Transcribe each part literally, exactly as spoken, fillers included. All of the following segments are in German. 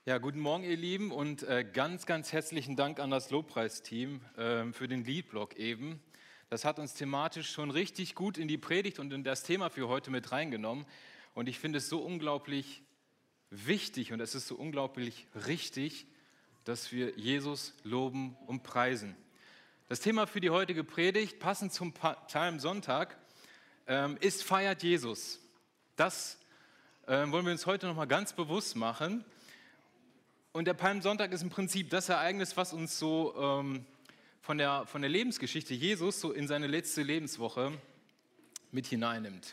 Ja, guten Morgen, ihr Lieben, und äh, ganz, ganz herzlichen Dank an das Lobpreisteam äh, für den Liedblock eben. Das hat uns thematisch schon richtig gut in die Predigt und in das Thema für heute mit reingenommen. Und ich finde es so unglaublich wichtig und es ist so unglaublich richtig, dass wir Jesus loben und preisen. Das Thema für die heutige Predigt, passend zum Palmsonntag, ähm, ist Feiert Jesus. Das äh, wollen wir uns heute nochmal ganz bewusst machen. Und der Palmsonntag ist im Prinzip das Ereignis, was uns so ähm, von, der, von der Lebensgeschichte Jesus so in seine letzte Lebenswoche mit hineinnimmt.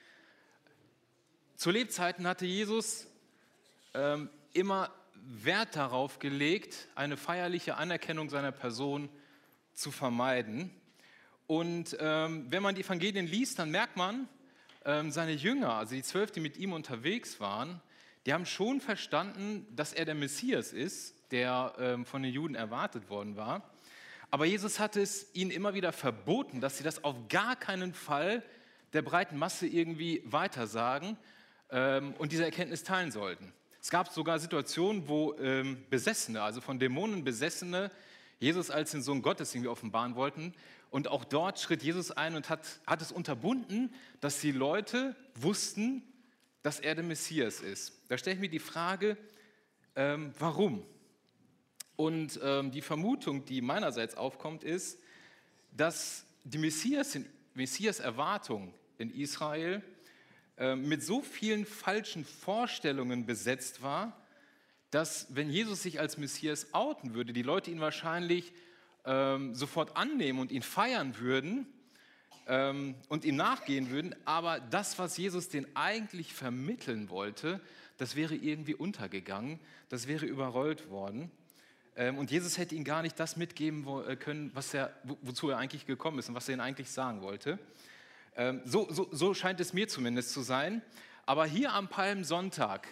Zu Lebzeiten hatte Jesus ähm, immer Wert darauf gelegt, eine feierliche Anerkennung seiner Person zu vermeiden. Und ähm, wenn man die Evangelien liest, dann merkt man, ähm, seine Jünger, also die Zwölf, die mit ihm unterwegs waren, die haben schon verstanden, dass er der Messias ist, der ähm, von den Juden erwartet worden war. Aber Jesus hatte es ihnen immer wieder verboten, dass sie das auf gar keinen Fall der breiten Masse irgendwie weitersagen ähm, und diese Erkenntnis teilen sollten. Es gab sogar Situationen, wo ähm, Besessene, also von Dämonen Besessene, Jesus als den Sohn Gottes irgendwie offenbaren wollten. Und auch dort schritt Jesus ein und hat, hat es unterbunden, dass die Leute wussten, dass er der Messias ist. Da stelle ich mir die Frage, ähm, warum? Und ähm, die Vermutung, die meinerseits aufkommt, ist, dass die Messias, Messias-Erwartung in Israel äh, mit so vielen falschen Vorstellungen besetzt war, dass, wenn Jesus sich als Messias outen würde, die Leute ihn wahrscheinlich ähm, sofort annehmen und ihn feiern würden, und ihm nachgehen würden, aber das, was Jesus denen eigentlich vermitteln wollte, das wäre irgendwie untergegangen, das wäre überrollt worden. Und Jesus hätte ihnen gar nicht das mitgeben können, was er, wozu er eigentlich gekommen ist und was er ihnen eigentlich sagen wollte. So, so, so scheint es mir zumindest zu sein. Aber hier am Palmsonntag,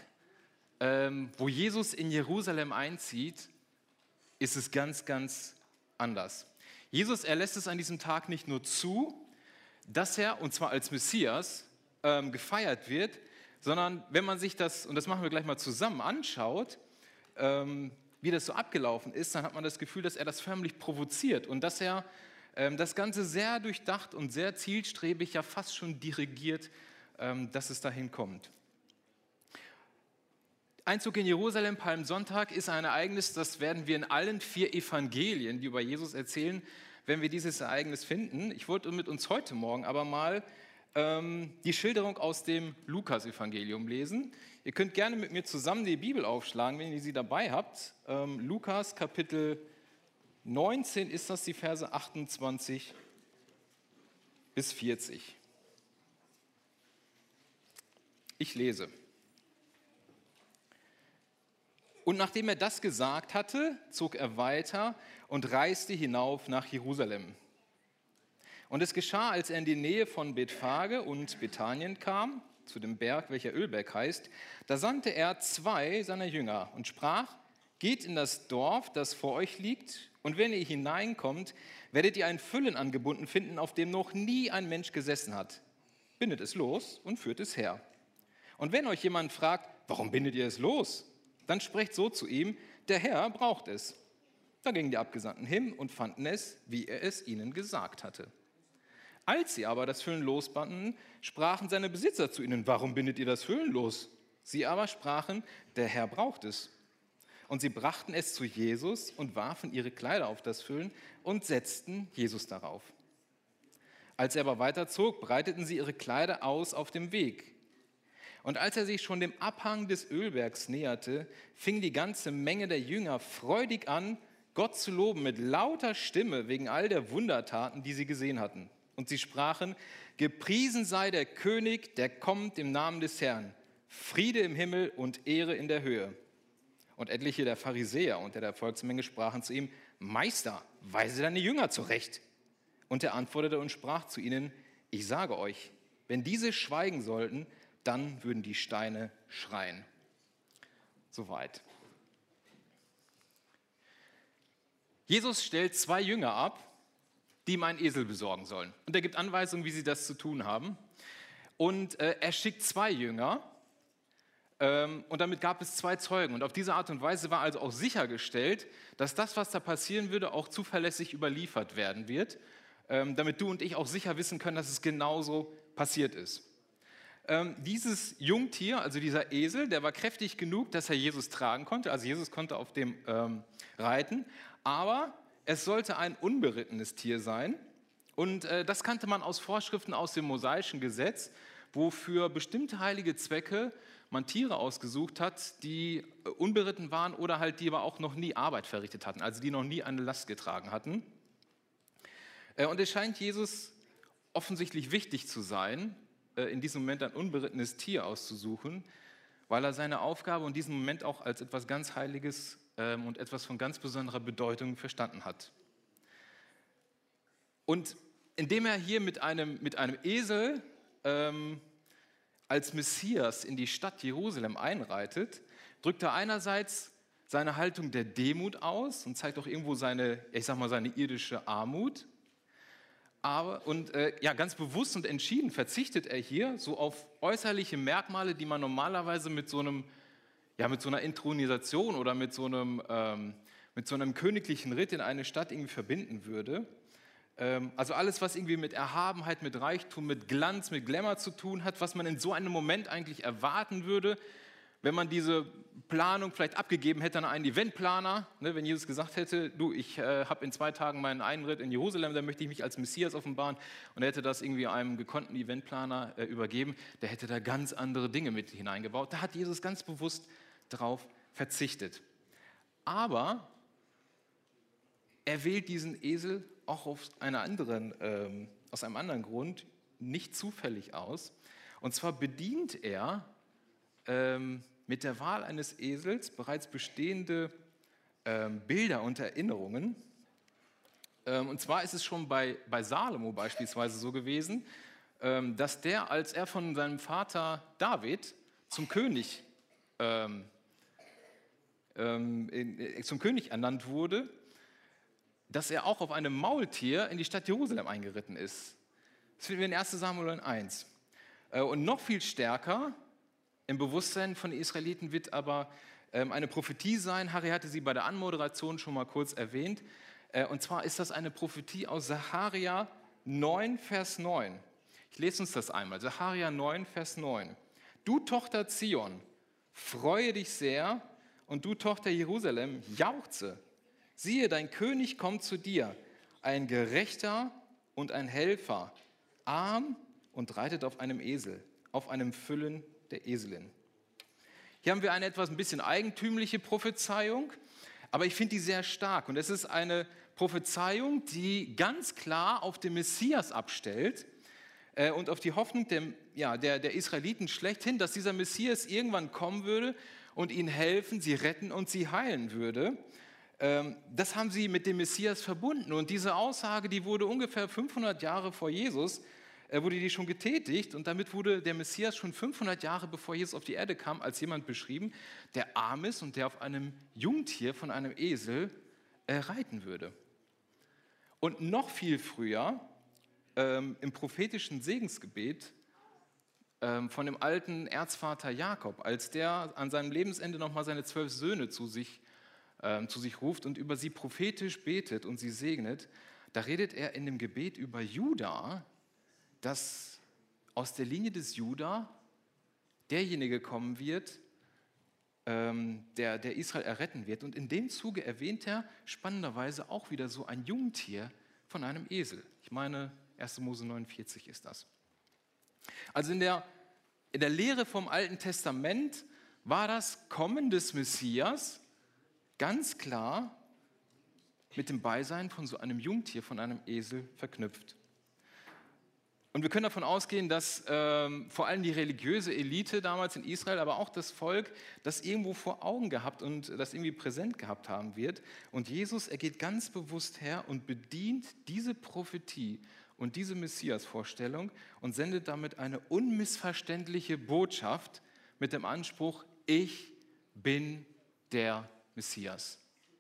wo Jesus in Jerusalem einzieht, ist es ganz, ganz anders. Jesus, er lässt es an diesem Tag nicht nur zu, dass er, und zwar als Messias, ähm, gefeiert wird, sondern wenn man sich das, und das machen wir gleich mal zusammen, anschaut, ähm, wie das so abgelaufen ist, dann hat man das Gefühl, dass er das förmlich provoziert und dass er ähm, das Ganze sehr durchdacht und sehr zielstrebig, ja fast schon dirigiert, ähm, dass es dahin kommt. Einzug in Jerusalem, Palmsonntag, ist ein Ereignis, das werden wir in allen vier Evangelien, die über Jesus erzählen, wenn wir dieses Ereignis finden. Ich wollte mit uns heute Morgen aber mal ähm, die Schilderung aus dem Lukas-Evangelium lesen. Ihr könnt gerne mit mir zusammen die Bibel aufschlagen, wenn ihr sie dabei habt. Ähm, Lukas Kapitel neunzehn ist das, die Verse achtundzwanzig bis vierzig. Ich lese. Und nachdem er das gesagt hatte, zog er weiter und reiste hinauf nach Jerusalem. Und es geschah, als er in die Nähe von Bethphage und Bethanien kam, zu dem Berg, welcher Ölberg heißt, da sandte er zwei seiner Jünger und sprach: Geht in das Dorf, das vor euch liegt, und wenn ihr hineinkommt, werdet ihr ein Füllen angebunden finden, auf dem noch nie ein Mensch gesessen hat. Bindet es los und führt es her. Und wenn euch jemand fragt: Warum bindet ihr es los? Dann sprecht so zu ihm: Der Herr braucht es. Da gingen die Abgesandten hin und fanden es, wie er es ihnen gesagt hatte. Als sie aber das Füllen losbanden, sprachen seine Besitzer zu ihnen: Warum bindet ihr das Füllen los? Sie aber sprachen: Der Herr braucht es. Und sie brachten es zu Jesus und warfen ihre Kleider auf das Füllen und setzten Jesus darauf. Als er aber weiterzog, breiteten sie ihre Kleider aus auf dem Weg. Und als er sich schon dem Abhang des Ölbergs näherte, fing die ganze Menge der Jünger freudig an, Gott zu loben mit lauter Stimme wegen all der Wundertaten, die sie gesehen hatten. Und sie sprachen: Gepriesen sei der König, der kommt im Namen des Herrn. Friede im Himmel und Ehre in der Höhe. Und etliche der Pharisäer unter der Volksmenge sprachen zu ihm: Meister, weise deine Jünger zurecht. Und er antwortete und sprach zu ihnen: Ich sage euch, wenn diese schweigen sollten, dann würden die Steine schreien. Soweit. Jesus stellt zwei Jünger ab, die ihm einen Esel besorgen sollen. Und er gibt Anweisungen, wie sie das zu tun haben. Und äh, er schickt zwei Jünger, Ähm, und damit gab es zwei Zeugen. Und auf diese Art und Weise war also auch sichergestellt, dass das, was da passieren würde, auch zuverlässig überliefert werden wird, ähm, damit du und ich auch sicher wissen können, dass es genauso passiert ist. Ähm, dieses Jungtier, also dieser Esel, der war kräftig genug, dass er Jesus tragen konnte. Also Jesus konnte auf dem ähm, reiten, aber es sollte ein unberittenes Tier sein. Und äh, das kannte man aus Vorschriften aus dem mosaischen Gesetz, wo für bestimmte heilige Zwecke man Tiere ausgesucht hat, die äh, unberitten waren oder halt die aber auch noch nie Arbeit verrichtet hatten, also die noch nie eine Last getragen hatten. Äh, und es scheint Jesus offensichtlich wichtig zu sein, in diesem Moment ein unberittenes Tier auszusuchen, weil er seine Aufgabe in diesem Moment auch als etwas ganz Heiliges ähm, und etwas von ganz besonderer Bedeutung verstanden hat. Und indem er hier mit einem, mit einem Esel ähm, als Messias in die Stadt Jerusalem einreitet, drückt er einerseits seine Haltung der Demut aus und zeigt auch irgendwo seine, ich sag mal, seine irdische Armut. Aber, und äh, ja, ganz bewusst und entschieden verzichtet er hier so auf äußerliche Merkmale, die man normalerweise mit so einem, ja, mit so einer Inthronisation oder mit so einem, ähm, mit so einem königlichen Ritt in eine Stadt irgendwie verbinden würde. Ähm, also alles, was irgendwie mit Erhabenheit, mit Reichtum, mit Glanz, mit Glamour zu tun hat, was man in so einem Moment eigentlich erwarten würde, wenn man diese Planung vielleicht abgegeben hätte an einen Eventplaner, ne, wenn Jesus gesagt hätte, du, ich äh, habe in zwei Tagen meinen Eintritt in Jerusalem, da möchte ich mich als Messias offenbaren, und er hätte das irgendwie einem gekonnten Eventplaner äh, übergeben, der hätte da ganz andere Dinge mit hineingebaut. Da hat Jesus ganz bewusst darauf verzichtet. Aber er wählt diesen Esel auch auf einer anderen, ähm, aus einem anderen Grund nicht zufällig aus. Und zwar bedient er ähm, mit der Wahl eines Esels bereits bestehende ähm, Bilder und Erinnerungen. Ähm, und zwar ist es schon bei, bei Salomo beispielsweise so gewesen, ähm, dass der, als er von seinem Vater David zum König, ähm, ähm, in, zum König ernannt wurde, dass er auch auf einem Maultier in die Stadt Jerusalem eingeritten ist. Das finden wir in erster Samuel eins. Äh, und noch viel stärker im Bewusstsein von den Israeliten wird aber ähm, eine Prophetie sein. Harry hatte sie bei der Anmoderation schon mal kurz erwähnt. Äh, und zwar ist das eine Prophetie aus Sacharja neun, Vers neun. Ich lese uns das einmal. Sacharja neun, Vers neun. Du Tochter Zion, freue dich sehr, und du Tochter Jerusalem, jauchze. Siehe, dein König kommt zu dir, ein Gerechter und ein Helfer, arm und reitet auf einem Esel, auf einem Füllen der Eselin. Hier haben wir eine etwas ein bisschen eigentümliche Prophezeiung, aber ich finde die sehr stark. Und es ist eine Prophezeiung, die ganz klar auf den Messias abstellt äh, und auf die Hoffnung der, ja, der, der Israeliten schlechthin, dass dieser Messias irgendwann kommen würde und ihnen helfen, sie retten und sie heilen würde. Ähm, das haben sie mit dem Messias verbunden. Und diese Aussage, die wurde ungefähr fünfhundert Jahre vor Jesus wurde die schon getätigt, und damit wurde der Messias schon fünfhundert Jahre bevor Jesus auf die Erde kam, als jemand beschrieben, der arm ist und der auf einem Jungtier von einem Esel äh, reiten würde. Und noch viel früher, ähm, im prophetischen Segensgebet ähm, von dem alten Erzvater Jakob, als der an seinem Lebensende nochmal seine zwölf Söhne zu sich, ähm, zu sich ruft und über sie prophetisch betet und sie segnet, da redet er in dem Gebet über Juda, dass aus der Linie des Juda derjenige kommen wird, ähm, der, der Israel erretten wird. Und in dem Zuge erwähnt er spannenderweise auch wieder so ein Jungtier von einem Esel. Ich meine, erster Mose neunundvierzig ist das. Also in der, in der Lehre vom Alten Testament war das Kommen des Messias ganz klar mit dem Beisein von so einem Jungtier, von einem Esel verknüpft. Und wir können davon ausgehen, dass ähm, vor allem die religiöse Elite damals in Israel, aber auch das Volk, das irgendwo vor Augen gehabt und das irgendwie präsent gehabt haben wird. Und Jesus, er geht ganz bewusst her und bedient diese Prophetie und diese Messias-Vorstellung und sendet damit eine unmissverständliche Botschaft mit dem Anspruch, ich bin der Messias.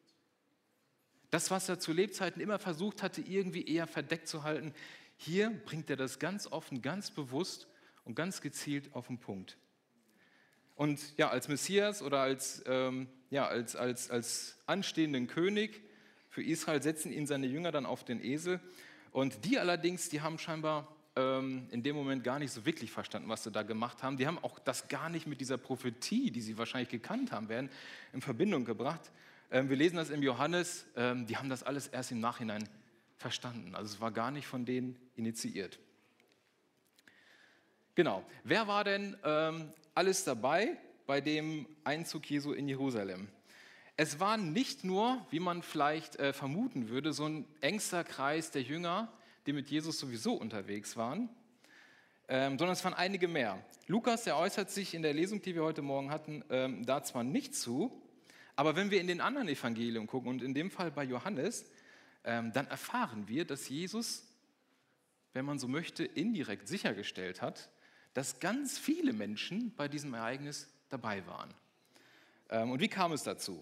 Das, was er zu Lebzeiten immer versucht hatte, irgendwie eher verdeckt zu halten, hier bringt er das ganz offen, ganz bewusst und ganz gezielt auf den Punkt. Und ja, als Messias oder als, ähm, ja, als, als, als anstehenden König für Israel setzen ihn seine Jünger dann auf den Esel. Und die allerdings, die haben scheinbar ähm, in dem Moment gar nicht so wirklich verstanden, was sie da gemacht haben. Die haben auch das gar nicht mit dieser Prophetie, die sie wahrscheinlich gekannt haben werden, in Verbindung gebracht. Ähm, wir lesen das im Johannes, ähm, die haben das alles erst im Nachhinein verstanden. Also es war gar nicht von denen initiiert. Genau. Wer war denn ähm, alles dabei bei dem Einzug Jesu in Jerusalem? Es war nicht nur, wie man vielleicht äh, vermuten würde, so ein engster Kreis der Jünger, die mit Jesus sowieso unterwegs waren, ähm, sondern es waren einige mehr. Lukas, der äußert sich in der Lesung, die wir heute Morgen hatten, ähm, da zwar nicht zu, aber wenn wir in den anderen Evangelien gucken und in dem Fall bei Johannes, ähm, dann erfahren wir, dass Jesus, wenn man so möchte, indirekt sichergestellt hat, dass ganz viele Menschen bei diesem Ereignis dabei waren. Ähm, und wie kam es dazu?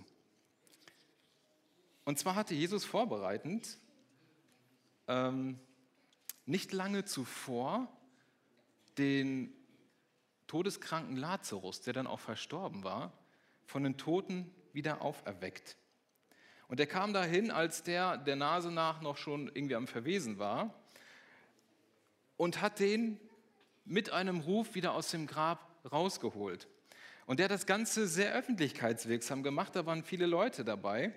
Und zwar hatte Jesus vorbereitend ähm, nicht lange zuvor den todeskranken Lazarus, der dann auch verstorben war, von den Toten wieder auferweckt. Und er kam dahin, als der der Nase nach noch schon irgendwie am Verwesen war und hat den mit einem Ruf wieder aus dem Grab rausgeholt. Und der hat das Ganze sehr öffentlichkeitswirksam gemacht, da waren viele Leute dabei.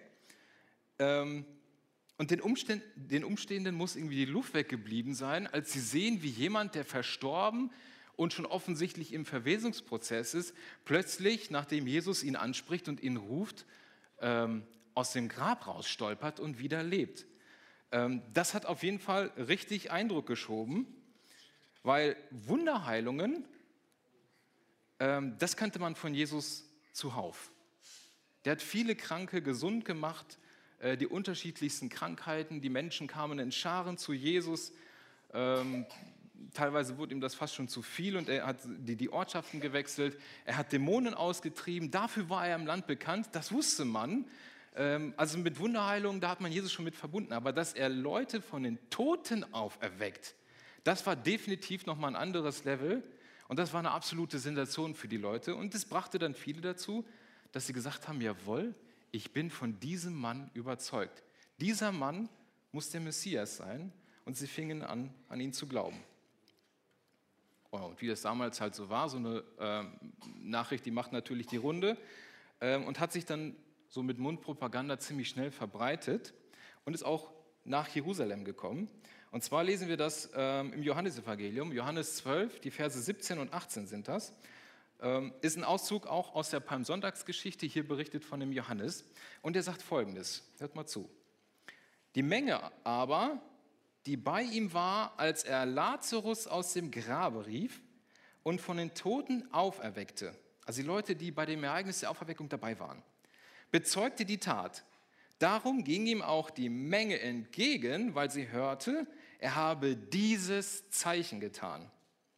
Und den, Umständ, den Umstehenden muss irgendwie die Luft weggeblieben sein, als sie sehen, wie jemand, der verstorben und schon offensichtlich im Verwesungsprozess ist, plötzlich, nachdem Jesus ihn anspricht und ihn ruft, ähm, aus dem Grab rausstolpert und wieder lebt. Ähm, das hat auf jeden Fall richtig Eindruck geschoben, weil Wunderheilungen, ähm, das kannte man von Jesus zuhauf. Der hat viele Kranke gesund gemacht, äh, die unterschiedlichsten Krankheiten. Die Menschen kamen in Scharen zu Jesus. Ähm, teilweise wurde ihm das fast schon zu viel und er hat die, die Ortschaften gewechselt. Er hat Dämonen ausgetrieben. Dafür war er im Land bekannt. Das wusste man. Ähm, also mit Wunderheilungen, da hat man Jesus schon mit verbunden. Aber dass er Leute von den Toten auferweckt, das war definitiv nochmal ein anderes Level. Und das war eine absolute Sensation für die Leute. Und das brachte dann viele dazu, dass sie gesagt haben, jawohl, ich bin von diesem Mann überzeugt. Dieser Mann muss der Messias sein. Und sie fingen an, an ihn zu glauben. Und wie das damals halt so war, so eine äh, Nachricht, die macht natürlich die Runde äh, und hat sich dann so mit Mundpropaganda ziemlich schnell verbreitet und ist auch nach Jerusalem gekommen. Und zwar lesen wir das ähm, im Johannesevangelium, Johannes zwölf, die Verse siebzehn und achtzehn sind das. Ähm, ist ein Auszug auch aus der Palmsonntagsgeschichte, hier berichtet von dem Johannes. Und er sagt Folgendes, hört mal zu. Die Menge aber, die bei ihm war, als er Lazarus aus dem Grabe rief und von den Toten auferweckte, also die Leute, die bei dem Ereignis der Auferweckung dabei waren, bezeugte die Tat. Darum ging ihm auch die Menge entgegen, weil sie hörte, er habe dieses Zeichen getan.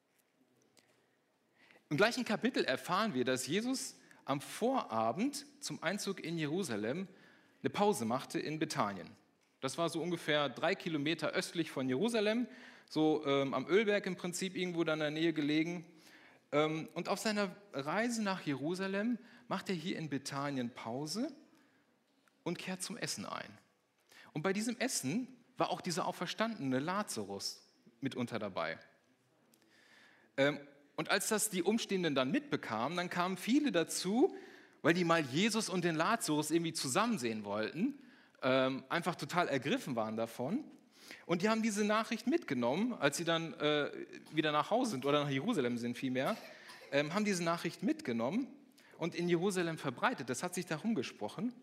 Im gleichen Kapitel erfahren wir, dass Jesus am Vorabend zum Einzug in Jerusalem eine Pause machte in Bethanien. Das war so ungefähr drei Kilometer östlich von Jerusalem, so ähm, am Ölberg im Prinzip irgendwo da in der Nähe gelegen. Ähm, und auf seiner Reise nach Jerusalem macht er hier in Bethanien Pause und kehrt zum Essen ein. Und bei diesem Essen war auch dieser auferstandene Lazarus mitunter dabei. Ähm, und als das die Umstehenden dann mitbekamen, dann kamen viele dazu, weil die mal Jesus und den Lazarus irgendwie zusammen sehen wollten, ähm, einfach total ergriffen waren davon. Und die haben diese Nachricht mitgenommen, als sie dann äh, wieder nach Hause sind oder nach Jerusalem sind vielmehr, ähm, haben diese Nachricht mitgenommen und in Jerusalem verbreitet. Das hat sich da rumgesprochen.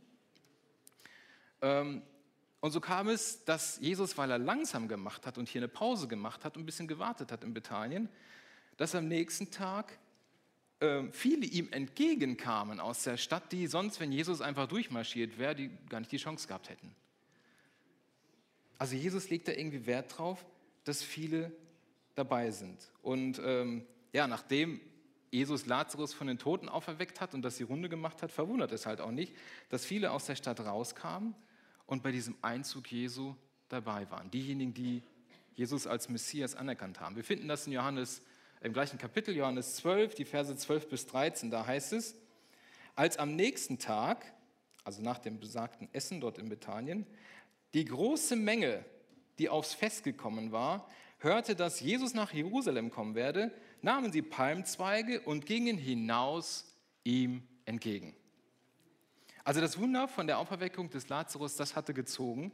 Ähm, und so kam es, dass Jesus, weil er langsam gemacht hat und hier eine Pause gemacht hat und ein bisschen gewartet hat in Bethanien, dass am nächsten Tag äh, viele ihm entgegenkamen aus der Stadt, die sonst, wenn Jesus einfach durchmarschiert wäre, die gar nicht die Chance gehabt hätten. Also Jesus legt da irgendwie Wert drauf, dass viele dabei sind. Und ähm, ja, nachdem Jesus Lazarus von den Toten auferweckt hat und das die Runde gemacht hat, verwundert es halt auch nicht, dass viele aus der Stadt rauskamen und bei diesem Einzug Jesu dabei waren. Diejenigen, die Jesus als Messias anerkannt haben. Wir finden das in Johannes im gleichen Kapitel, Johannes zwölf, die Verse zwölf bis dreizehn, da heißt es, als am nächsten Tag, also nach dem besagten Essen dort in Bethanien, die große Menge, die aufs Fest gekommen war, hörte, dass Jesus nach Jerusalem kommen werde, nahmen sie Palmzweige und gingen hinaus ihm entgegen. Also das Wunder von der Auferweckung des Lazarus, das hatte gezogen.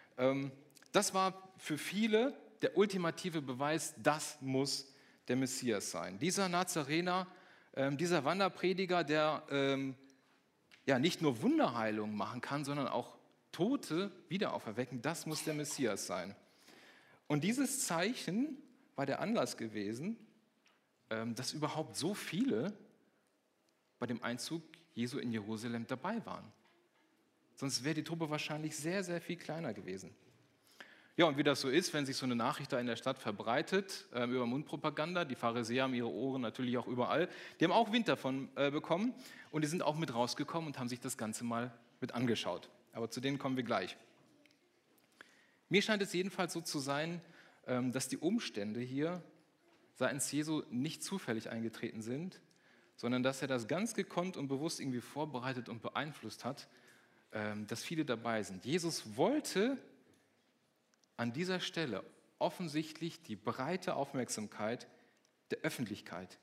Das war für viele der ultimative Beweis, das muss der Messias sein. Dieser Nazarener, dieser Wanderprediger, der ja nicht nur Wunderheilungen machen kann, sondern auch Tote wieder auferwecken, das muss der Messias sein. Und dieses Zeichen war der Anlass gewesen, dass überhaupt so viele bei dem Einzug Jesu in Jerusalem dabei waren. Sonst wäre die Truppe wahrscheinlich sehr, sehr viel kleiner gewesen. Ja, und wie das so ist, wenn sich so eine Nachricht da in der Stadt verbreitet, äh, über Mundpropaganda, die Pharisäer haben ihre Ohren natürlich auch überall, die haben auch Wind davon äh, bekommen und die sind auch mit rausgekommen und haben sich das Ganze mal mit angeschaut. Aber zu denen kommen wir gleich. Mir scheint es jedenfalls so zu sein, ähm, dass die Umstände hier seitens Jesu nicht zufällig eingetreten sind, sondern dass er das ganz gekonnt und bewusst irgendwie vorbereitet und beeinflusst hat, ähm, dass viele dabei sind. Jesus wollte an dieser Stelle offensichtlich die breite Aufmerksamkeit der Öffentlichkeit.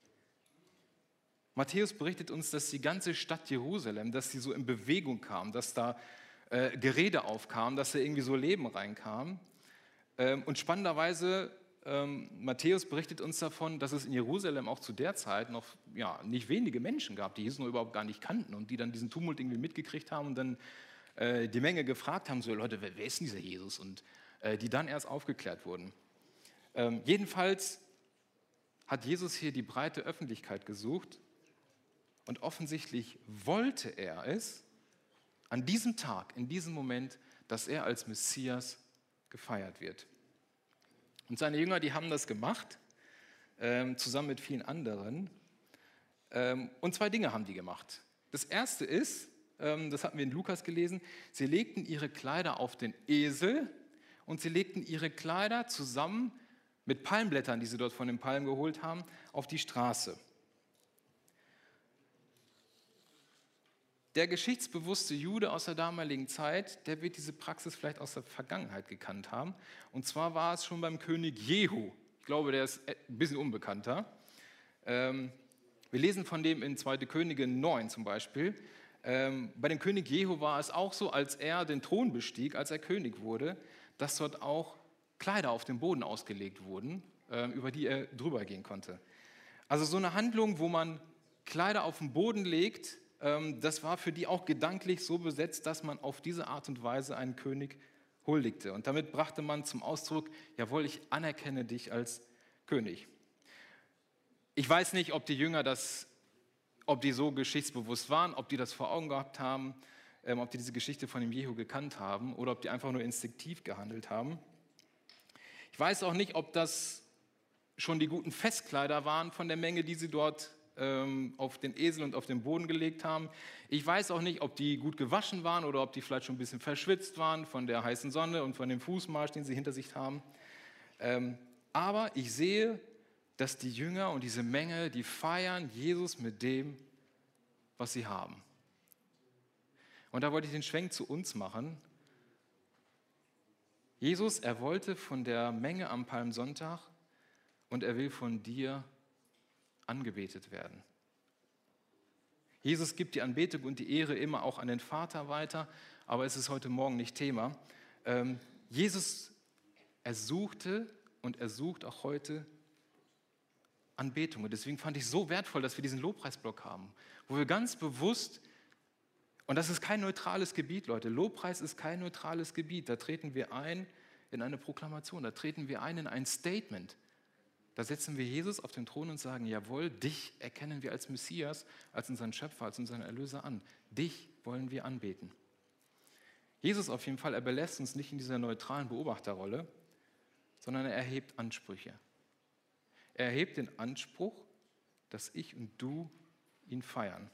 Matthäus berichtet uns, dass die ganze Stadt Jerusalem, dass sie so in Bewegung kam, dass da äh, Gerede aufkam, dass da irgendwie so Leben reinkam. Ähm, und spannenderweise, ähm, Matthäus berichtet uns davon, dass es in Jerusalem auch zu der Zeit noch ja, nicht wenige Menschen gab, die Jesus noch überhaupt gar nicht kannten und die dann diesen Tumult irgendwie mitgekriegt haben und dann äh, die Menge gefragt haben, so Leute, wer, wer ist denn dieser Jesus? Und die dann erst aufgeklärt wurden. Ähm, jedenfalls hat Jesus hier die breite Öffentlichkeit gesucht und offensichtlich wollte er es an diesem Tag, in diesem Moment, dass er als Messias gefeiert wird. Und seine Jünger, die haben das gemacht, ähm, zusammen mit vielen anderen. Ähm, und zwei Dinge haben die gemacht. Das erste ist, ähm, das hatten wir in Lukas gelesen, sie legten ihre Kleider auf den Esel und sie legten ihre Kleider zusammen mit Palmblättern, die sie dort von den Palmen geholt haben, auf die Straße. Der geschichtsbewusste Jude aus der damaligen Zeit, der wird diese Praxis vielleicht aus der Vergangenheit gekannt haben. Und zwar war es schon beim König Jehu. Ich glaube, der ist ein bisschen unbekannter. Ähm, wir lesen von dem in zweite Könige neun zum Beispiel. Ähm, bei dem König Jehu war es auch so, als er den Thron bestieg, als er König wurde, dass dort auch Kleider auf dem Boden ausgelegt wurden, äh, über die er drüber gehen konnte. Also so eine Handlung, wo man Kleider auf den Boden legt, ähm, das war für die auch gedanklich so besetzt, dass man auf diese Art und Weise einen König huldigte. Und damit brachte man zum Ausdruck, jawohl, ich anerkenne dich als König. Ich weiß nicht, ob die Jünger das, ob die so geschichtsbewusst waren, ob die das vor Augen gehabt haben, Ähm, ob die diese Geschichte von dem Jehu gekannt haben oder ob die einfach nur instinktiv gehandelt haben. Ich weiß auch nicht, ob das schon die guten Festkleider waren von der Menge, die sie dort ähm, auf den Esel und auf den Boden gelegt haben. Ich weiß auch nicht, ob die gut gewaschen waren oder ob die vielleicht schon ein bisschen verschwitzt waren von der heißen Sonne und von dem Fußmarsch, den sie hinter sich haben. Ähm, aber ich sehe, dass die Jünger und diese Menge, die feiern Jesus mit dem, was sie haben. Und da wollte ich den Schwenk zu uns machen. Jesus, er wollte von der Menge am Palmsonntag und er will von dir angebetet werden. Jesus gibt die Anbetung und die Ehre immer auch an den Vater weiter, aber es ist heute Morgen nicht Thema. Ähm, Jesus, er suchte und er sucht auch heute Anbetung. Und deswegen fand ich es so wertvoll, dass wir diesen Lobpreisblock haben, wo wir ganz bewusst. Und das ist kein neutrales Gebiet, Leute. Lobpreis ist kein neutrales Gebiet. Da treten wir ein in eine Proklamation, da treten wir ein in ein Statement. Da setzen wir Jesus auf den Thron und sagen, jawohl, dich erkennen wir als Messias, als unseren Schöpfer, als unseren Erlöser an. Dich wollen wir anbeten. Jesus auf jeden Fall, er belässt uns nicht in dieser neutralen Beobachterrolle, sondern er erhebt Ansprüche. Er erhebt den Anspruch, dass ich und du ihn feiern.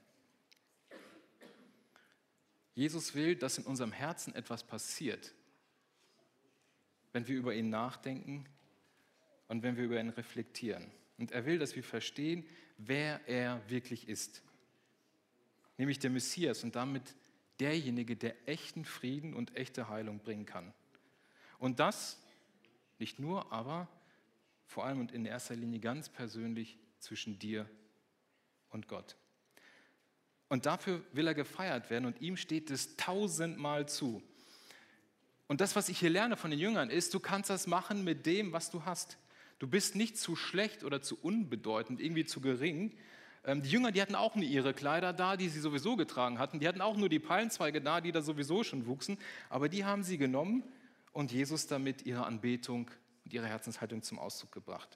Jesus will, dass in unserem Herzen etwas passiert, wenn wir über ihn nachdenken und wenn wir über ihn reflektieren. Und er will, dass wir verstehen, wer er wirklich ist. Nämlich der Messias und damit derjenige, der echten Frieden und echte Heilung bringen kann. Und das nicht nur, aber vor allem und in erster Linie ganz persönlich zwischen dir und Gott. Und dafür will er gefeiert werden und ihm steht es tausendmal zu. Und das, was ich hier lerne von den Jüngern, ist, du kannst das machen mit dem, was du hast. Du bist nicht zu schlecht oder zu unbedeutend, irgendwie zu gering. Ähm, die Jünger, die hatten auch nur ihre Kleider da, die sie sowieso getragen hatten. Die hatten auch nur die Palmzweige da, die da sowieso schon wuchsen. Aber die haben sie genommen und Jesus damit ihre Anbetung und ihre Herzenshaltung zum Ausdruck gebracht.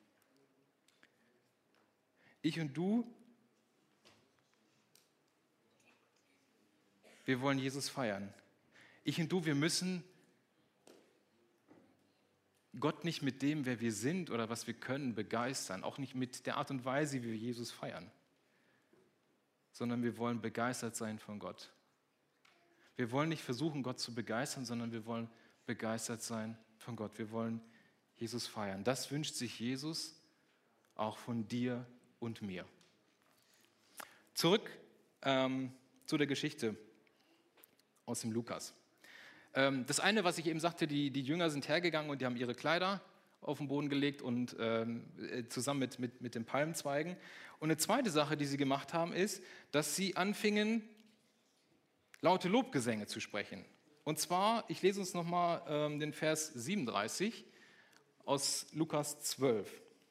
Ich und du, wir wollen Jesus feiern. Ich und du, wir müssen Gott nicht mit dem, wer wir sind oder was wir können, begeistern, auch nicht mit der Art und Weise, wie wir Jesus feiern, sondern wir wollen begeistert sein von Gott. Wir wollen nicht versuchen, Gott zu begeistern, sondern wir wollen begeistert sein von Gott. Wir wollen Jesus feiern. Das wünscht sich Jesus auch von dir und mir. Zurück ähm, zu der Geschichte aus dem Lukas. Das eine, was ich eben sagte, die, die Jünger sind hergegangen und die haben ihre Kleider auf den Boden gelegt und ähm, zusammen mit, mit, mit den Palmzweigen. Und eine zweite Sache, die sie gemacht haben, ist, dass sie anfingen, laute Lobgesänge zu sprechen. Und zwar, ich lese uns nochmal ähm, den Vers siebenunddreißig aus Lukas zwölf.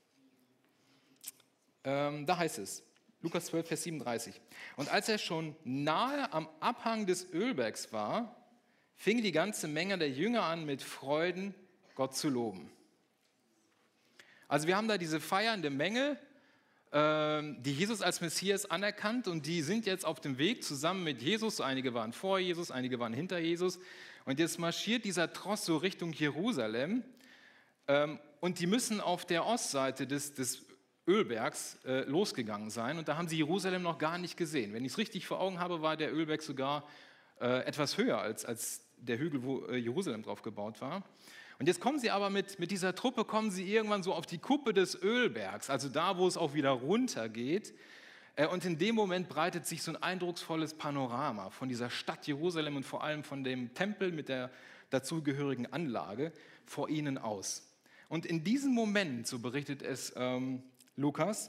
Ähm, da heißt es, Lukas zwölf, Vers siebenunddreißig. Und als er schon nahe am Abhang des Ölbergs war, fing die ganze Menge der Jünger an, mit Freuden Gott zu loben. Also wir haben da diese feiernde Menge, ähm, die Jesus als Messias anerkannt und die sind jetzt auf dem Weg zusammen mit Jesus. Einige waren vor Jesus, einige waren hinter Jesus. Und jetzt marschiert dieser Tross so Richtung Jerusalem ähm, und die müssen auf der Ostseite des, des Ölbergs äh, losgegangen sein. Und da haben sie Jerusalem noch gar nicht gesehen. Wenn ich es richtig vor Augen habe, war der Ölberg sogar äh, etwas höher als, als der Hügel, wo äh, Jerusalem drauf gebaut war. Und jetzt kommen sie aber mit, mit dieser Truppe, kommen sie irgendwann so auf die Kuppe des Ölbergs, also da, wo es auch wieder runter geht. Äh, und in dem Moment breitet sich so ein eindrucksvolles Panorama von dieser Stadt Jerusalem und vor allem von dem Tempel mit der dazugehörigen Anlage vor ihnen aus. Und in diesem Moment, so berichtet es ähm, Lukas,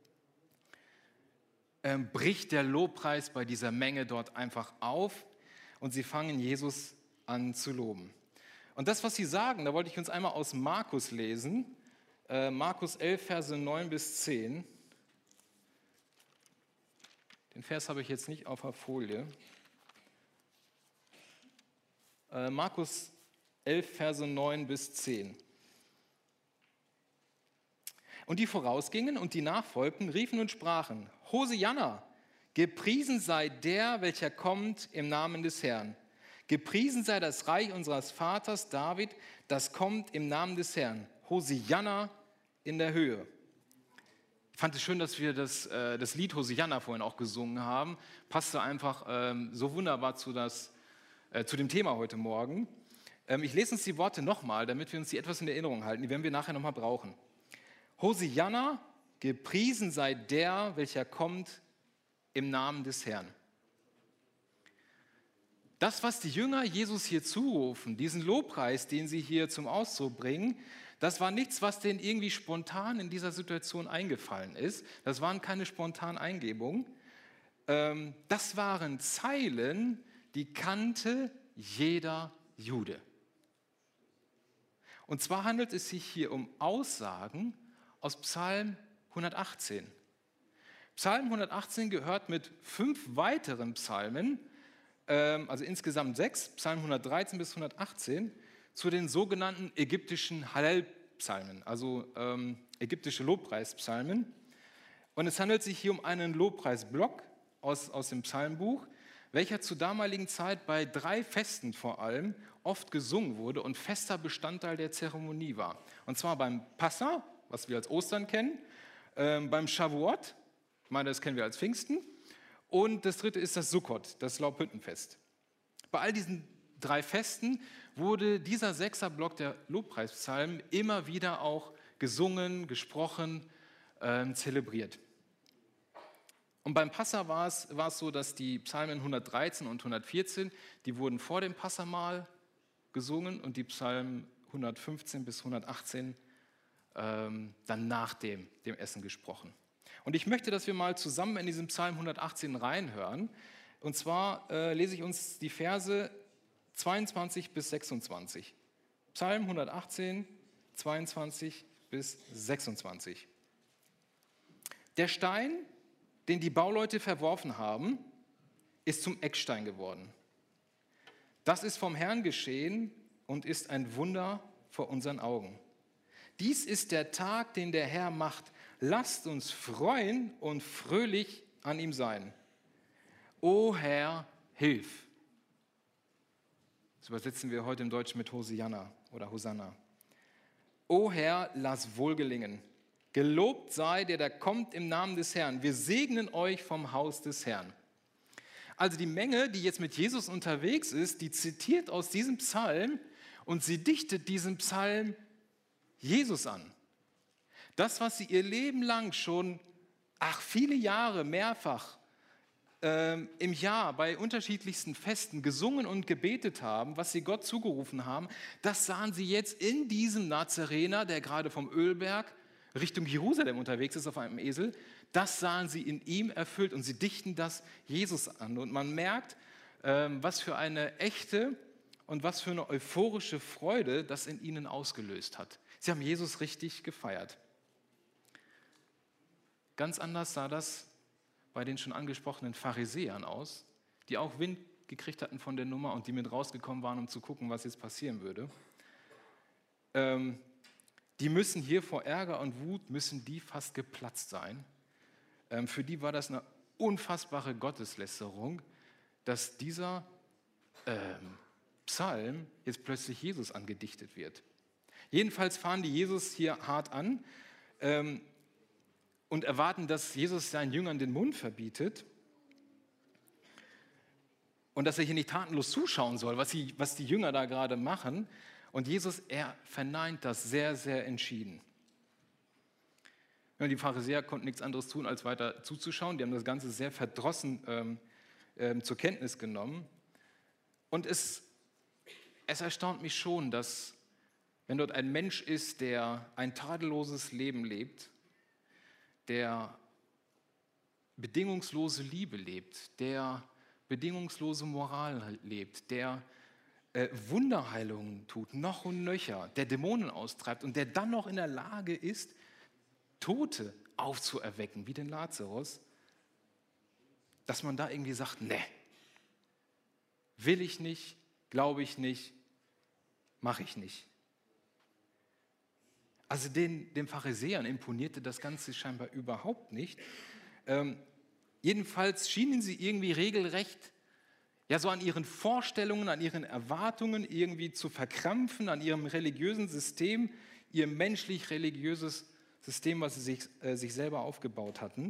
ähm, bricht der Lobpreis bei dieser Menge dort einfach auf und sie fangen Jesus an zu loben. Und das, was sie sagen, da wollte ich uns einmal aus Markus lesen, äh, Markus elf, Verse neun bis zehn. Den Vers habe ich jetzt nicht auf der Folie. Äh, Markus elf, Verse neun bis zehn. Und die vorausgingen und die nachfolgten, riefen und sprachen, Hosianna, gepriesen sei der, welcher kommt im Namen des Herrn. Gepriesen sei das Reich unseres Vaters David, das kommt im Namen des Herrn. Hosianna in der Höhe. Ich fand es schön, dass wir das, äh, das Lied Hosianna vorhin auch gesungen haben. Passte einfach ähm, so wunderbar zu, das, äh, zu dem Thema heute Morgen. Ähm, ich lese uns die Worte nochmal, damit wir uns die etwas in Erinnerung halten. Die werden wir nachher nochmal brauchen. Hosianna, gepriesen sei der, welcher kommt im Namen des Herrn. Das, was die Jünger Jesus hier zurufen, diesen Lobpreis, den sie hier zum Ausdruck bringen, das war nichts, was denen irgendwie spontan in dieser Situation eingefallen ist. Das waren keine spontanen Eingebungen. Das waren Zeilen, die kannte jeder Jude. Und zwar handelt es sich hier um Aussagen aus Psalm hundertachtzehn. Psalm hundertachtzehn gehört mit fünf weiteren Psalmen, also insgesamt sechs, Psalm hundertdreizehn bis hundertachtzehn, zu den sogenannten ägyptischen Hallel-Psalmen, also ähm, ägyptische Lobpreispsalmen. Und es handelt sich hier um einen Lobpreisblock aus, aus dem Psalmbuch, welcher zur damaligen Zeit bei drei Festen vor allem oft gesungen wurde und fester Bestandteil der Zeremonie war. Und zwar beim Passa, was wir als Ostern kennen, ähm, beim Shavuot, ich meine, das kennen wir als Pfingsten, und das dritte ist das Sukkot, das Laubhüttenfest. Bei all diesen drei Festen wurde dieser Sechserblock der Lobpreispsalmen immer wieder auch gesungen, gesprochen, äh, zelebriert. Und beim Passa war es, war es so, dass die Psalmen hundertdreizehn und hundertvierzehn, die wurden vor dem Passamahl gesungen und die Psalmen hundertfünfzehn bis hundertachtzehn ähm, dann nach dem, dem Essen gesprochen. Und ich möchte, dass wir mal zusammen in diesen Psalm hundertachtzehn reinhören. Und zwar äh, lese ich uns die Verse zweiundzwanzig bis sechsundzwanzig. Psalm hundertachtzehn, zweiundzwanzig bis sechsundzwanzig. Der Stein, den die Bauleute verworfen haben, ist zum Eckstein geworden. Das ist vom Herrn geschehen und ist ein Wunder vor unseren Augen. Dies ist der Tag, den der Herr macht. Lasst uns freuen und fröhlich an ihm sein. O Herr, hilf. Das übersetzen wir heute im Deutschen mit Hosianna oder Hosanna. O Herr, lass wohl gelingen. Gelobt sei der, der kommt im Namen des Herrn. Wir segnen euch vom Haus des Herrn. Also die Menge, die jetzt mit Jesus unterwegs ist, die zitiert aus diesem Psalm und sie dichtet diesen Psalm Jesus an. Das, was sie ihr Leben lang schon, ach, viele Jahre mehrfach ähm, im Jahr bei unterschiedlichsten Festen gesungen und gebetet haben, was sie Gott zugerufen haben, das sahen sie jetzt in diesem Nazarener, der gerade vom Ölberg Richtung Jerusalem unterwegs ist auf einem Esel, das sahen sie in ihm erfüllt und sie dichten das Jesus an. Und man merkt, ähm, was für eine echte und was für eine euphorische Freude das in ihnen ausgelöst hat. Sie haben Jesus richtig gefeiert. Ganz anders sah das bei den schon angesprochenen Pharisäern aus, die auch Wind gekriegt hatten von der Nummer und die mit rausgekommen waren, um zu gucken, was jetzt passieren würde. Ähm, Die müssen hier vor Ärger und Wut, müssen die fast geplatzt sein. Ähm, für die war das eine unfassbare Gotteslästerung, dass dieser ähm, Psalm jetzt plötzlich Jesus angedichtet wird. Jedenfalls fahren die Jesus hier hart an ähm, und erwarten, dass Jesus seinen Jüngern den Mund verbietet und dass er hier nicht tatenlos zuschauen soll, was, sie, was die Jünger da gerade machen. Und Jesus, er verneint das sehr, sehr entschieden. Und die Pharisäer konnten nichts anderes tun, als weiter zuzuschauen. Die haben das Ganze sehr verdrossen ähm, ähm, zur Kenntnis genommen. Und es, es erstaunt mich schon, dass, wenn dort ein Mensch ist, der ein tadelloses Leben lebt, der bedingungslose Liebe lebt, der bedingungslose Moral lebt, der Äh, Wunderheilungen tut, noch und nöcher, der Dämonen austreibt und der dann noch in der Lage ist, Tote aufzuerwecken, wie den Lazarus, dass man da irgendwie sagt, ne, will ich nicht, glaube ich nicht, mache ich nicht. Also den, den Pharisäern imponierte das Ganze scheinbar überhaupt nicht. Ähm, jedenfalls schienen sie irgendwie regelrecht ja so an ihren Vorstellungen, an ihren Erwartungen irgendwie zu verkrampfen, an ihrem religiösen System, ihr menschlich-religiöses System, was sie sich, äh, sich selber aufgebaut hatten.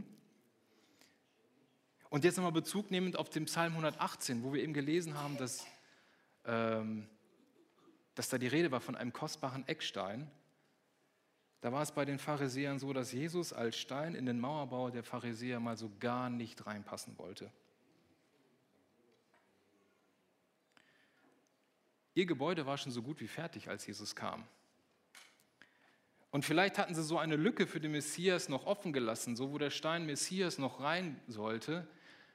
Und jetzt nochmal Bezug nehmend auf den Psalm hundertachtzehn, wo wir eben gelesen haben, dass, ähm, dass da die Rede war von einem kostbaren Eckstein. Da war es bei den Pharisäern so, dass Jesus als Stein in den Mauerbau der Pharisäer mal so gar nicht reinpassen wollte. Ihr Gebäude war schon so gut wie fertig, als Jesus kam. Und vielleicht hatten sie so eine Lücke für den Messias noch offen gelassen, so wo der Stein Messias noch rein sollte.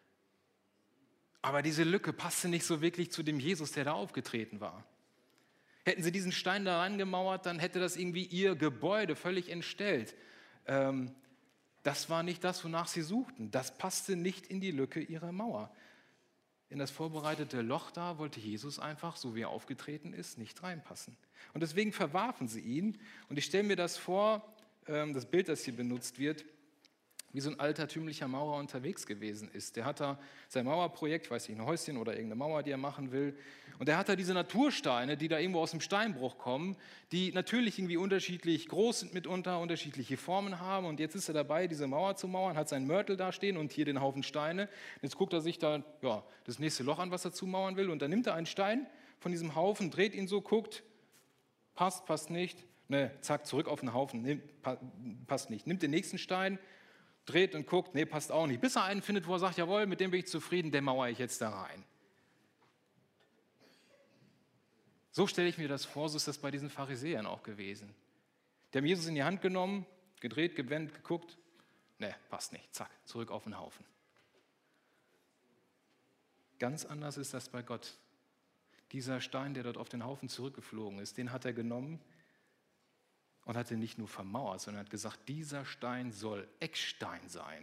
Aber diese Lücke passte nicht so wirklich zu dem Jesus, der da aufgetreten war. Hätten sie diesen Stein da rangemauert, dann hätte das irgendwie ihr Gebäude völlig entstellt. Ähm, das war nicht das, wonach sie suchten. Das passte nicht in die Lücke ihrer Mauer. In das vorbereitete Loch da wollte Jesus einfach, so wie er aufgetreten ist, nicht reinpassen. Und deswegen verwarfen sie ihn. Und ich stelle mir das vor, das Bild, das hier benutzt wird, wie so ein altertümlicher Maurer unterwegs gewesen ist. Der hat da sein Mauerprojekt, ich weiß nicht, ein Häuschen oder irgendeine Mauer, die er machen will. Und der hat da diese Natursteine, die da irgendwo aus dem Steinbruch kommen, die natürlich irgendwie unterschiedlich groß sind mitunter, unterschiedliche Formen haben. Und jetzt ist er dabei, diese Mauer zu mauern, hat seinen Mörtel da stehen und hier den Haufen Steine. Jetzt guckt er sich da ja, das nächste Loch an, was er zumauern will. Und dann nimmt er einen Stein von diesem Haufen, dreht ihn so, guckt, passt, passt nicht. Ne, zack, zurück auf den Haufen, ne, passt nicht. Nimmt den nächsten Stein, dreht und guckt, ne, passt auch nicht. Bis er einen findet, wo er sagt, jawohl, mit dem bin ich zufrieden, den mauere ich jetzt da rein. So stelle ich mir das vor, so ist das bei diesen Pharisäern auch gewesen. Die haben Jesus in die Hand genommen, gedreht, gewendet, geguckt. Ne, passt nicht. Zack, zurück auf den Haufen. Ganz anders ist das bei Gott. Dieser Stein, der dort auf den Haufen zurückgeflogen ist, den hat er genommen und hat ihn nicht nur vermauert, sondern hat gesagt, dieser Stein soll Eckstein sein.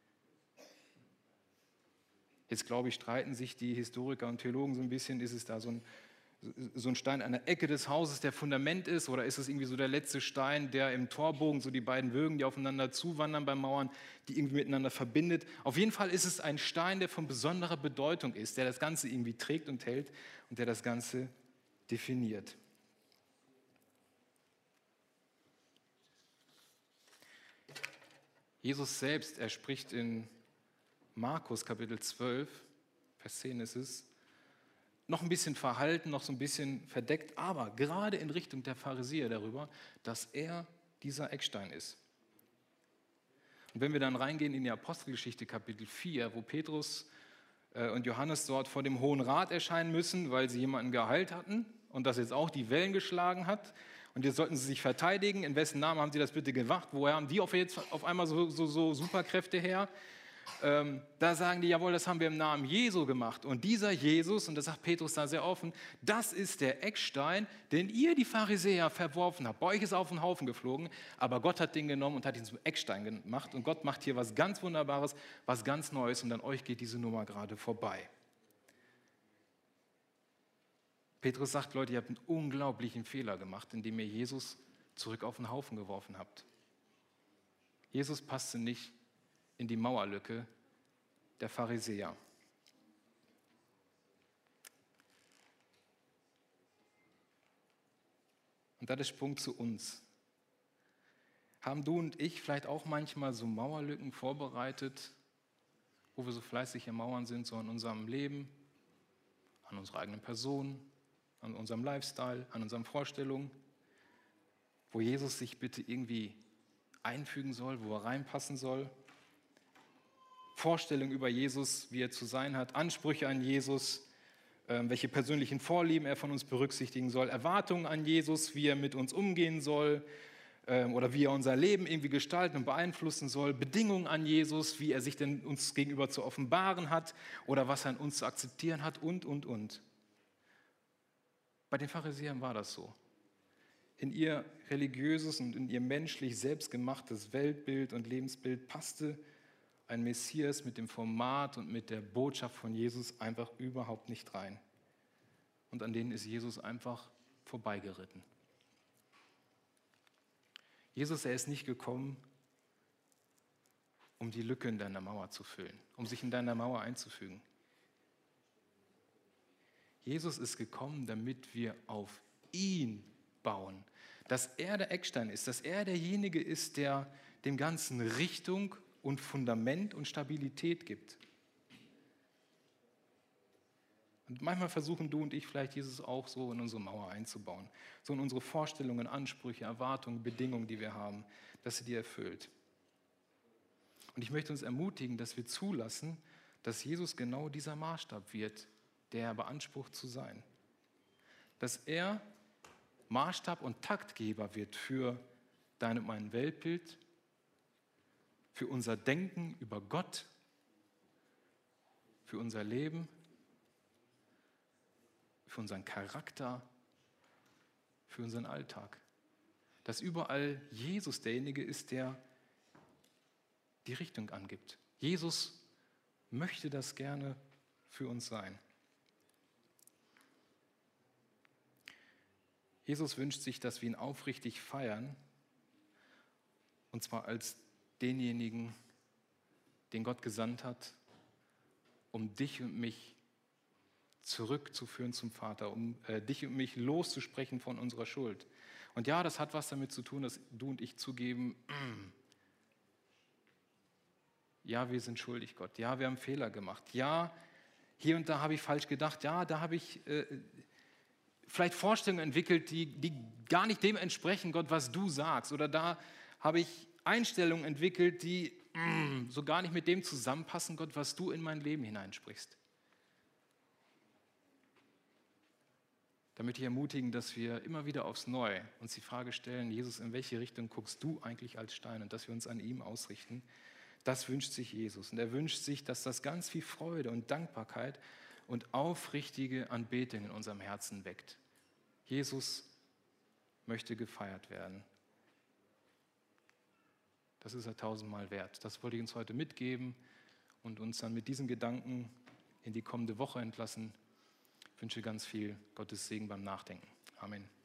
Jetzt glaube ich, streiten sich die Historiker und Theologen so ein bisschen, ist es da so ein so ein Stein an der Ecke des Hauses, der Fundament ist, oder ist es irgendwie so der letzte Stein, der im Torbogen so die beiden Bögen, die aufeinander zuwandern beim Mauern, die irgendwie miteinander verbindet. Auf jeden Fall ist es ein Stein, der von besonderer Bedeutung ist, der das Ganze irgendwie trägt und hält und der das Ganze definiert. Jesus selbst, er spricht in Markus Kapitel zwölf, Vers zehn ist es, noch ein bisschen verhalten, noch so ein bisschen verdeckt, aber gerade in Richtung der Pharisäer darüber, dass er dieser Eckstein ist. Und wenn wir dann reingehen in die Apostelgeschichte Kapitel vier, wo Petrus äh, und Johannes dort vor dem Hohen Rat erscheinen müssen, weil sie jemanden geheilt hatten und das jetzt auch die Wellen geschlagen hat, und jetzt sollten sie sich verteidigen, in wessen Namen haben sie das bitte gemacht, woher haben die auf, jetzt auf einmal so, so, so Superkräfte her? Ähm, da sagen die, jawohl, das haben wir im Namen Jesu gemacht. Und dieser Jesus, und das sagt Petrus da sehr offen, das ist der Eckstein, den ihr, die Pharisäer, verworfen habt. Bei euch ist er auf den Haufen geflogen, aber Gott hat den genommen und hat ihn zum Eckstein gemacht. Und Gott macht hier was ganz Wunderbares, was ganz Neues, und an euch geht diese Nummer gerade vorbei. Petrus sagt, Leute, ihr habt einen unglaublichen Fehler gemacht, indem ihr Jesus zurück auf den Haufen geworfen habt. Jesus passte nicht in die Mauerlücke der Pharisäer. Und da der Sprung zu uns. Haben du und ich vielleicht auch manchmal so Mauerlücken vorbereitet, wo wir so fleißig am Mauern sind, so in unserem Leben, an unserer eigenen Person, an unserem Lifestyle, an unseren Vorstellungen, wo Jesus sich bitte irgendwie einfügen soll, wo er reinpassen soll? Vorstellungen über Jesus, wie er zu sein hat, Ansprüche an Jesus, äh, welche persönlichen Vorlieben er von uns berücksichtigen soll, Erwartungen an Jesus, wie er mit uns umgehen soll äh, oder wie er unser Leben irgendwie gestalten und beeinflussen soll, Bedingungen an Jesus, wie er sich denn uns gegenüber zu offenbaren hat oder was er an uns zu akzeptieren hat und, und, und. Bei den Pharisäern war das so. In ihr religiöses und in ihr menschlich selbstgemachtes Weltbild und Lebensbild passte ein Messias mit dem Format und mit der Botschaft von Jesus einfach überhaupt nicht rein. Und an denen ist Jesus einfach vorbeigeritten. Jesus, er ist nicht gekommen, um die Lücke in deiner Mauer zu füllen, um sich in deiner Mauer einzufügen. Jesus ist gekommen, damit wir auf ihn bauen, dass er der Eckstein ist, dass er derjenige ist, der dem Ganzen Richtung und Fundament und Stabilität gibt. Und manchmal versuchen du und ich vielleicht Jesus auch so in unsere Mauer einzubauen, so in unsere Vorstellungen, Ansprüche, Erwartungen, Bedingungen, die wir haben, dass sie dir erfüllt. Und ich möchte uns ermutigen, dass wir zulassen, dass Jesus genau dieser Maßstab wird, der er beansprucht zu sein. Dass er Maßstab und Taktgeber wird für dein und mein Weltbild, für unser Denken über Gott, für unser Leben, für unseren Charakter, für unseren Alltag. Dass überall Jesus derjenige ist, der die Richtung angibt. Jesus möchte das gerne für uns sein. Jesus wünscht sich, dass wir ihn aufrichtig feiern, und zwar als denjenigen, den Gott gesandt hat, um dich und mich zurückzuführen zum Vater, um äh, dich und mich loszusprechen von unserer Schuld. Und ja, das hat was damit zu tun, dass du und ich zugeben, ja, wir sind schuldig, Gott. Ja, wir haben Fehler gemacht. Ja, hier und da habe ich falsch gedacht. Ja, da habe ich äh, vielleicht Vorstellungen entwickelt, die, die gar nicht dem entsprechen, Gott, was du sagst. Oder da habe ich Einstellungen entwickelt, die mm, so gar nicht mit dem zusammenpassen, Gott, was du in mein Leben hineinsprichst. Da möchte ich ermutigen, dass wir immer wieder aufs Neue uns die Frage stellen, Jesus, in welche Richtung guckst du eigentlich als Stein? Und dass wir uns an ihm ausrichten. Das wünscht sich Jesus. Und er wünscht sich, dass das ganz viel Freude und Dankbarkeit und aufrichtige Anbetung in unserem Herzen weckt. Jesus möchte gefeiert werden. Das ist er tausendmal wert. Das wollte ich uns heute mitgeben und uns dann mit diesen Gedanken in die kommende Woche entlassen. Ich wünsche ganz viel Gottes Segen beim Nachdenken. Amen.